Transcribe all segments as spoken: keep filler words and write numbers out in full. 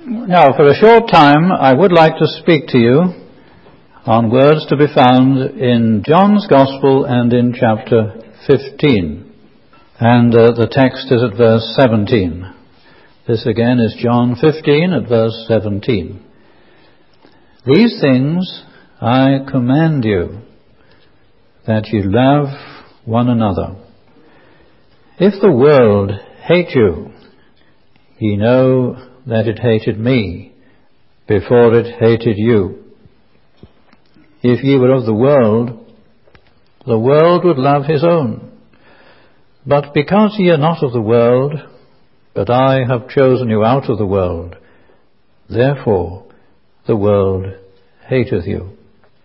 Now, for a short time, I would like to speak to you on words to be found in John's Gospel and in chapter fifteen. And uh, the text is at verse seventeen. This again is John fifteen at verse seventeen. These things I command you, that you love one another. If the world hate you, ye know that it hated me before it hated you. If ye were of the world, the world would love his own. But because ye are not of the world, but I have chosen you out of the world, therefore the world hateth you.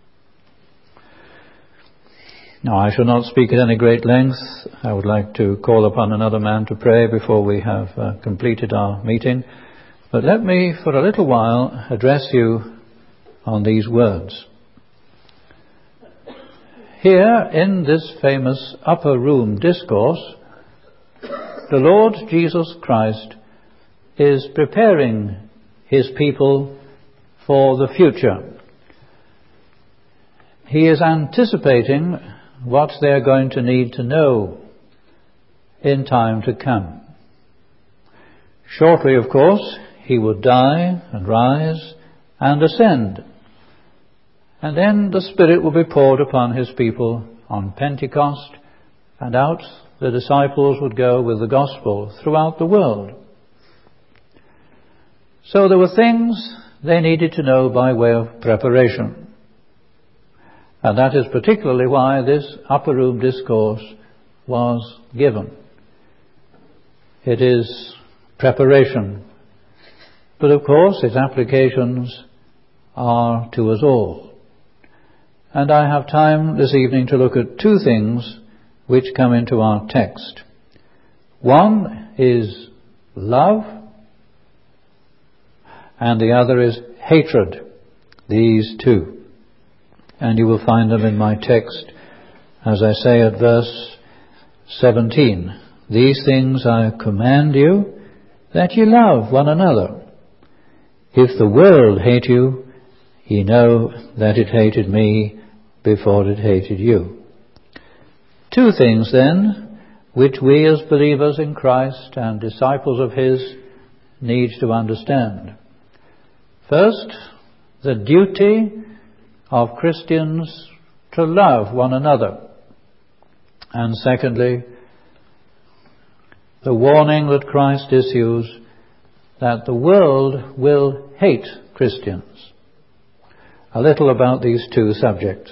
Now, I shall not speak at any great length. I would like to call upon another man to pray before we have uh, completed our meeting. But let me, for a little while, address you on these words. Here, in this famous upper room discourse, the Lord Jesus Christ is preparing his people for the future. He is anticipating what they are going to need to know in time to come. Shortly, of course, he would die and rise and ascend. And then the Spirit will be poured upon his people on Pentecost, and out the disciples would go with the gospel throughout the world. So there were things they needed to know by way of preparation. And that is particularly why this upper room discourse was given. It is preparation. But of course its applications are to us all. And I have time this evening to look at two things which come into our text. One is love, and the other is hatred. These two. And you will find them in my text, as I say at verse seventeen. These things I command you, that ye love one another. If the world hate you, ye know that it hated me before it hated you. Two things then, which we as believers in Christ and disciples of his need to understand. First, the duty of Christians to love one another. And secondly, the warning that Christ issues that the world will hate Christians. A little about these two subjects.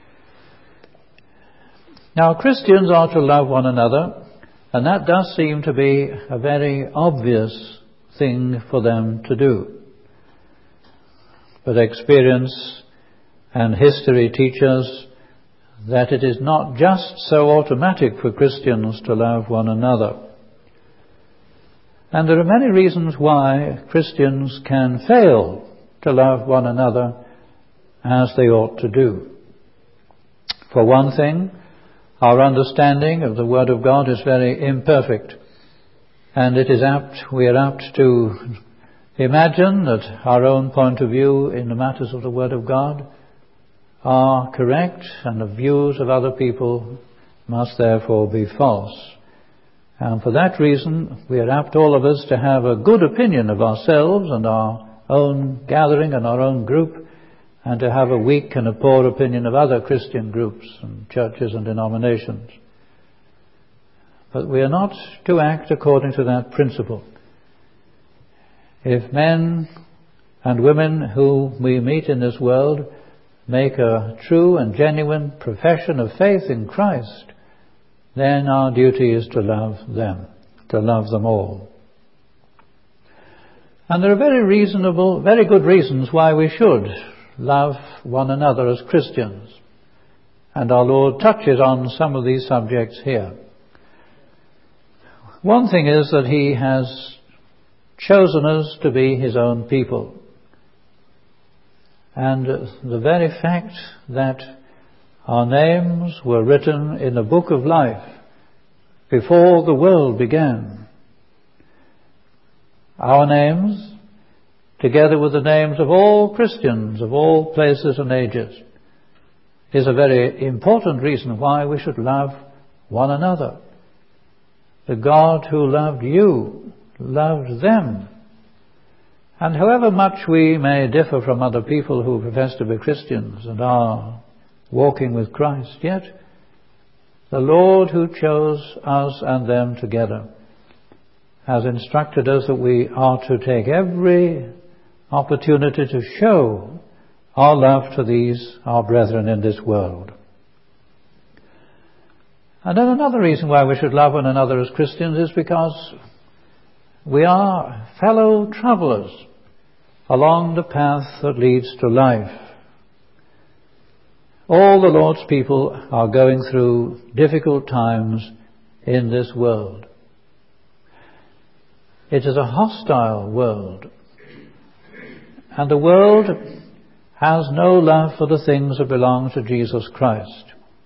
Now, Christians are to love one another, and that does seem to be a very obvious thing for them to do. But experience and history teach us that it is not just so automatic for Christians to love one another. And there are many reasons why Christians can fail to love one another as they ought to do. For one thing, our understanding of the Word of God is very imperfect, and it is apt, we are apt to imagine that our own point of view in the matters of the Word of God are correct, and the views of other people must therefore be false. And for that reason, we are apt, all of us, to have a good opinion of ourselves and our own gathering and our own group, and to have a weak and a poor opinion of other Christian groups and churches and denominations. But we are not to act according to that principle. If men and women who we meet in this world make a true and genuine profession of faith in Christ, then our duty is to love them, to love them all. And there are very reasonable, very good reasons why we should love one another as Christians. And our Lord touches on some of these subjects here. One thing is that he has chosen us to be his own people. And the very fact that our names were written in the book of life before the world began. Our names together with the names of all Christians of all places and ages, is a very important reason why we should love one another. The God who loved you loved them. And however much we may differ from other people who profess to be Christians and are walking with Christ, yet the Lord who chose us and them together has instructed us that we are to take every opportunity to show our love to these, our brethren in this world. And then another reason why we should love one another as Christians is because we are fellow travellers along the path that leads to life. All the Lord's people are going through difficult times in this world. It is a hostile world, and the world has no love for the things that belong to Jesus Christ.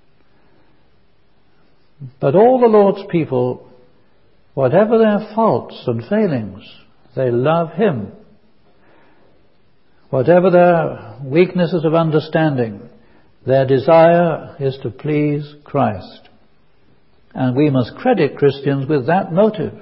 But all the Lord's people, whatever their faults and failings, they love Him. Whatever their weaknesses of understanding, their desire is to please Christ. And we must credit Christians with that motive.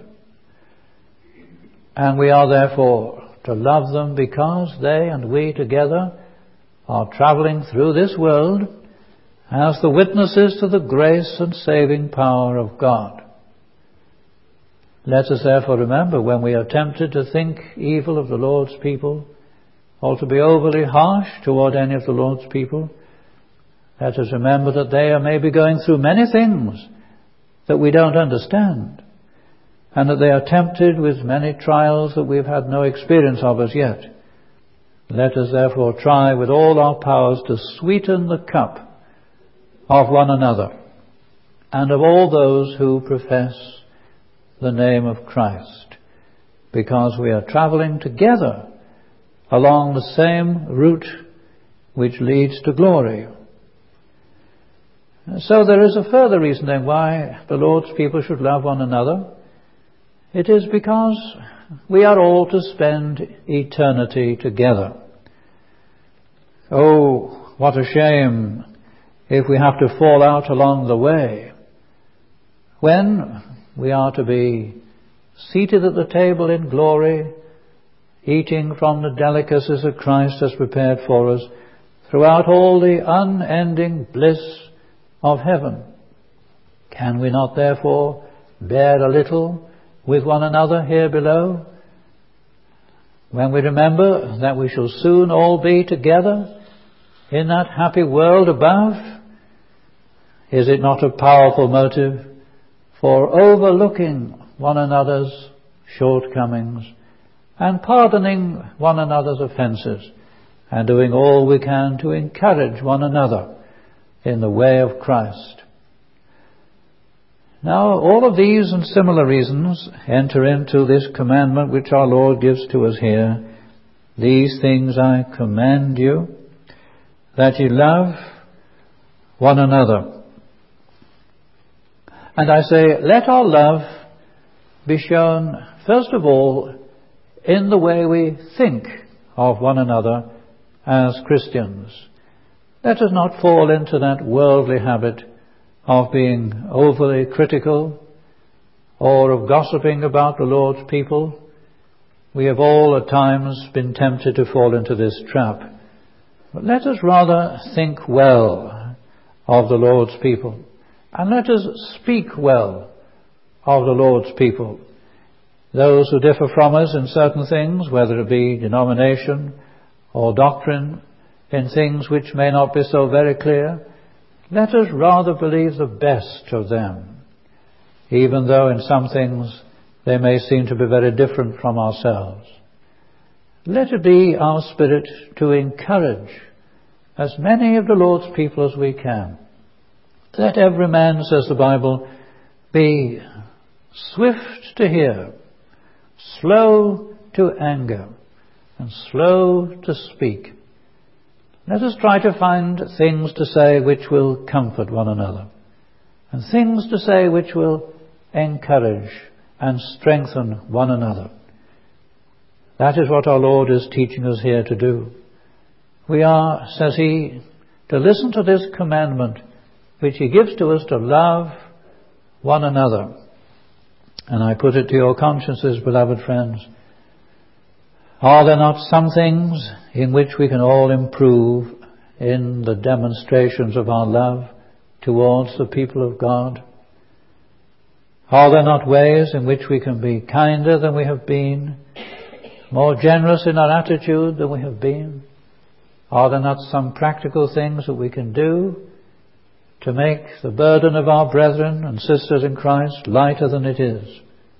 And we are therefore to love them because they and we together are travelling through this world as the witnesses to the grace and saving power of God. Let us therefore remember, when we are tempted to think evil of the Lord's people, or to be overly harsh toward any of the Lord's people, let us remember that they are maybe going through many things that we don't understand, and that they are tempted with many trials that we've had no experience of as yet. Let us therefore try with all our powers to sweeten the cup of one another and of all those who profess the name of Christ, because we are travelling together along the same route which leads to glory. So there is a further reason then why the Lord's people should love one another. It is because we are all to spend eternity together. Oh, what a shame if we have to fall out along the way, when we are to be seated at the table in glory, eating from the delicacies that Christ has prepared for us throughout all the unending bliss of heaven. Can we not therefore bear a little with one another here below, when we remember that we shall soon all be together in that happy world above? Is it not a powerful motive for overlooking one another's shortcomings and pardoning one another's offences, and doing all we can to encourage one another in the way of Christ? Now, all of these and similar reasons enter into this commandment which our Lord gives to us here. These things I command you, that ye love one another. And I say, let our love be shown, first of all, in the way we think of one another as Christians. Let us not fall into that worldly habit of being overly critical or of gossiping about the Lord's people. We have all at times been tempted to fall into this trap. But let us rather think well of the Lord's people, and let us speak well of the Lord's people. Those who differ from us in certain things, whether it be denomination or doctrine, in things which may not be so very clear, let us rather believe the best of them, even though in some things they may seem to be very different from ourselves. Let it be our spirit to encourage as many of the Lord's people as we can. Let every man, says the Bible, be swift to hear, slow to anger, and slow to speak. Let us try to find things to say which will comfort one another, and things to say which will encourage and strengthen one another. That is what our Lord is teaching us here to do. We are, says he, to listen to this commandment which he gives to us, to love one another. And I put it to your consciences, beloved friends, are there not some things in which we can all improve in the demonstrations of our love towards the people of God? Are there not ways in which we can be kinder than we have been, more generous in our attitude than we have been? Are there not some practical things that we can do to make the burden of our brethren and sisters in Christ lighter than it is?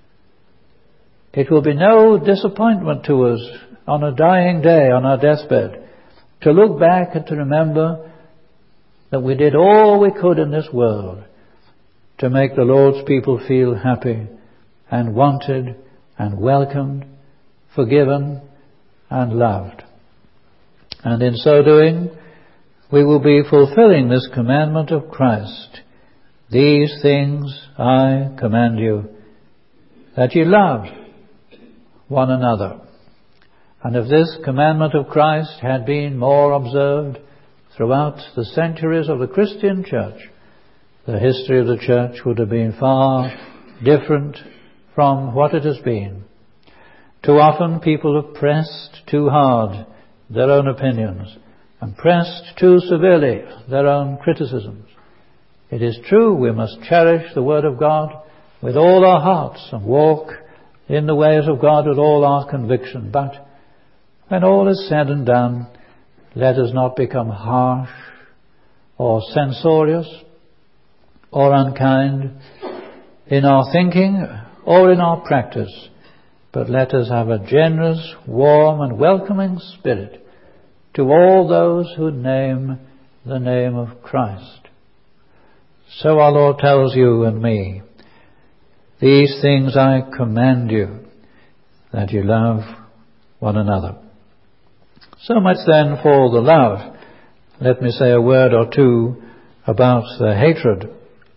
It will be no disappointment to us on a dying day, on our deathbed, to look back and to remember that we did all we could in this world to make the Lord's people feel happy and wanted and welcomed, forgiven and loved. And in so doing, we will be fulfilling this commandment of Christ. These things I command you, that ye love one another. And if this commandment of Christ had been more observed throughout the centuries of the Christian church, the history of the church would have been far different from what it has been. Too often people have pressed too hard their own opinions and pressed too severely their own criticisms. It is true we must cherish the Word of God with all our hearts and walk in the ways of God with all our conviction. But when all is said and done, let us not become harsh or censorious or unkind in our thinking or in our practice, but let us have a generous, warm and welcoming spirit to all those who name the name of Christ. So our Lord tells you and me, these things I command you, that you love one another. So much then for the love. Let me say a word or two about the hatred.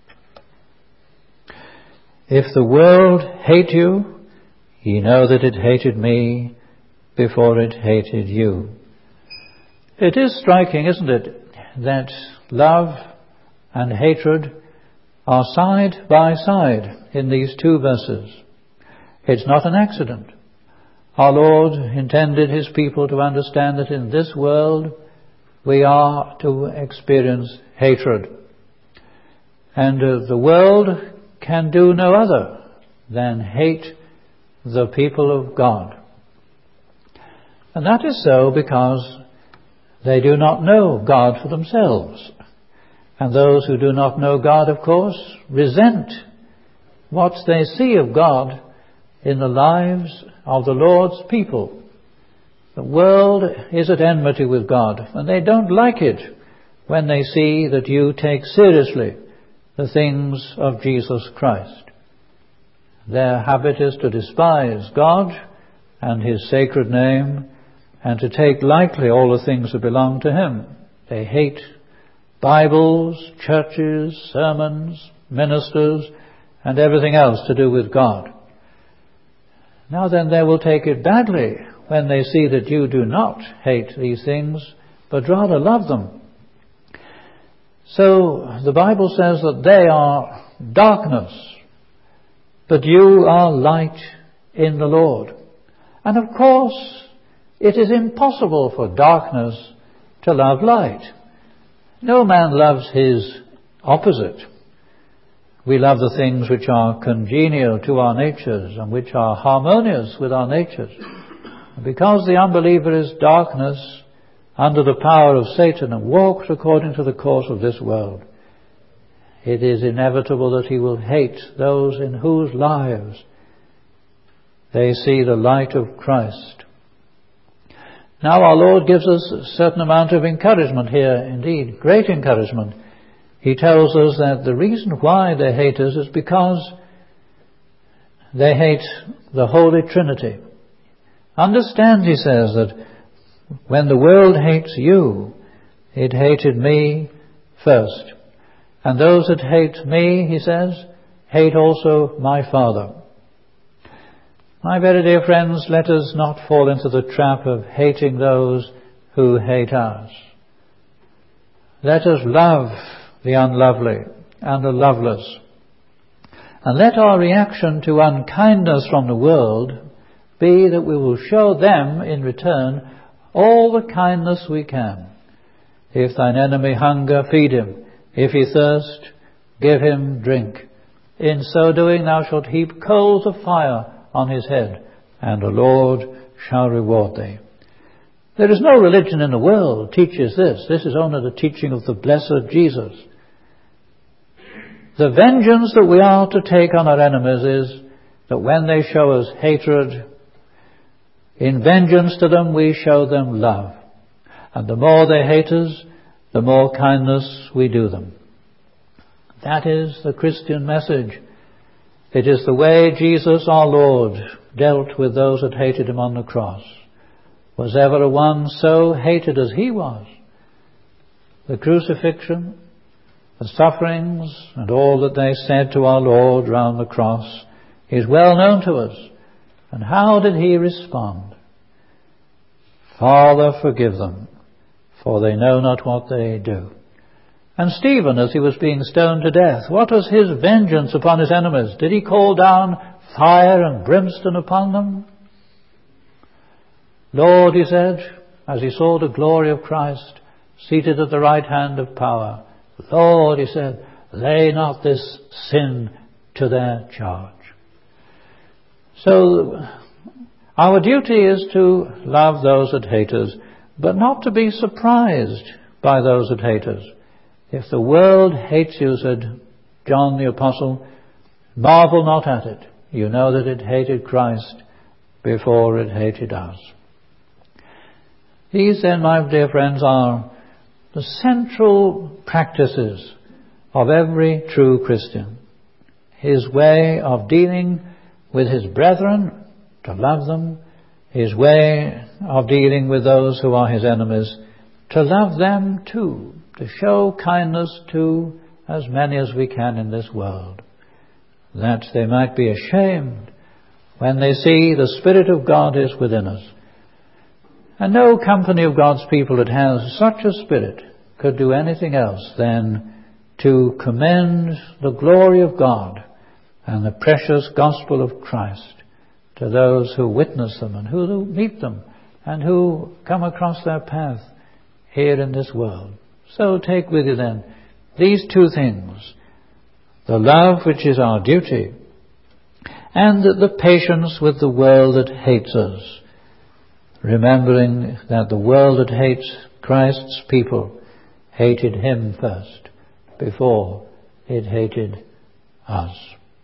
If the world hate you, ye know that it hated me before it hated you. It is striking, isn't it, that love and hatred are side by side in these two verses. It's not an accident. Our Lord intended his people to understand that in this world we are to experience hatred. And uh, the world can do no other than hate the people of God. And that is so because they do not know God for themselves. And those who do not know God, of course, resent what they see of God in the lives of the Lord's people. The world is at enmity with God, and they don't like it when they see that you take seriously the things of Jesus Christ. Their habit is to despise God and his sacred name and to take lightly all the things that belong to him. They hate Bibles, churches, sermons, ministers, and everything else to do with God. Now then, they will take it badly when they see that you do not hate these things, but rather love them. So the Bible says that they are darkness, but you are light in the Lord. And of course, it is impossible for darkness to love light. No man loves his opposite. We love the things which are congenial to our natures and which are harmonious with our natures. And because the unbeliever is darkness under the power of Satan and walks according to the course of this world, it is inevitable that he will hate those in whose lives they see the light of Christ. Now our Lord gives us a certain amount of encouragement here, indeed, great encouragement. He tells us that the reason why they hate us is because they hate the Holy Trinity. Understand, he says, that when the world hates you, it hated me first. And those that hate me, he says, hate also my Father. My very dear friends, let us not fall into the trap of hating those who hate us. Let us love the unlovely and the loveless. And let our reaction to unkindness from the world be that we will show them in return all the kindness we can. If thine enemy hunger, feed him. If he thirst, give him drink. In so doing thou shalt heap coals of fire on his head, and the Lord shall reward thee. There is no religion in the world teaches this. This is only the teaching of the blessed Jesus. The vengeance that we are to take on our enemies is that when they show us hatred, in vengeance to them we show them love. And the more they hate us, the more kindness we do them. That is the Christian message. It is the way Jesus our Lord dealt with those that hated him on the cross. Was ever one so hated as he was? The crucifixion, the sufferings, and all that they said to our Lord round the cross is well known to us. And how did he respond? Father, forgive them, for they know not what they do. And Stephen, as he was being stoned to death, what was his vengeance upon his enemies? Did he call down fire and brimstone upon them? Lord, he said, as he saw the glory of Christ seated at the right hand of power, Lord, he said, lay not this sin to their charge. So our duty is to love those that hate us, but not to be surprised by those that hate us. If the world hates you, said John the Apostle, marvel not at it. You know that it hated Christ before it hated us. These then, my dear friends, are the central practices of every true Christian. His way of dealing with his brethren, to love them. His way of dealing with those who are his enemies, to love them too. To show kindness to as many as we can in this world, that they might be ashamed when they see the Spirit of God is within us. And no company of God's people that has such a spirit could do anything else than to commend the glory of God and the precious gospel of Christ to those who witness them and who meet them and who come across their path here in this world. So take with you then these two things, the love which is our duty, and the patience with the world that hates us, remembering that the world that hates Christ's people hated him first before it hated us.